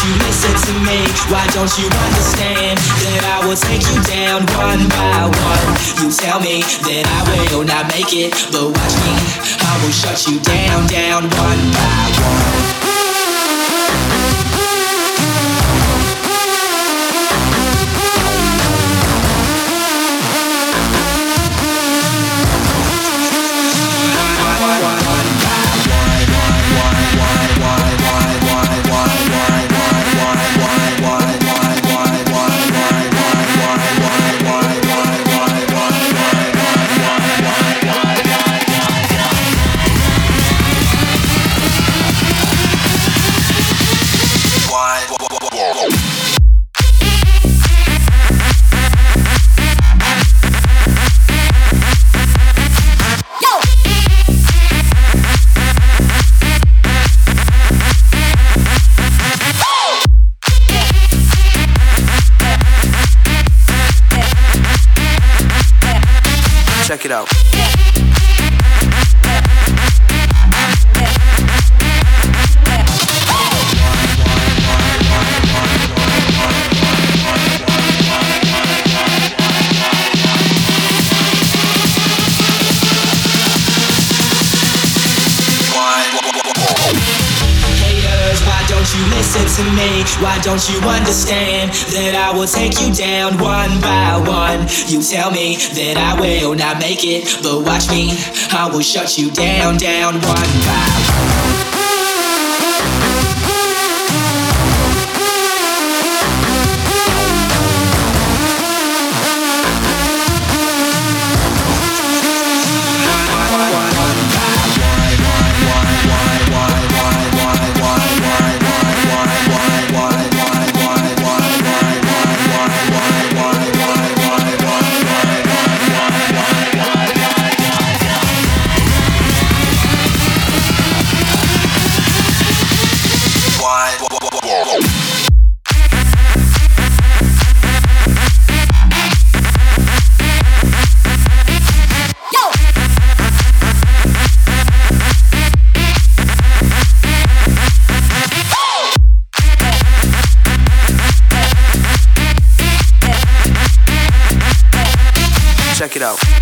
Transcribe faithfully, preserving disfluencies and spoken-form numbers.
you listen to me? Why don't you understand that I will take you down one by one? You tell me that I will not make it, but watch me, I will shut you down, down one by one. Check it out. You listen to me, why don't you understand that I will take you down one by one? You tell me that I will not make it, but watch me, I will shut you down, down one by one. Check it out.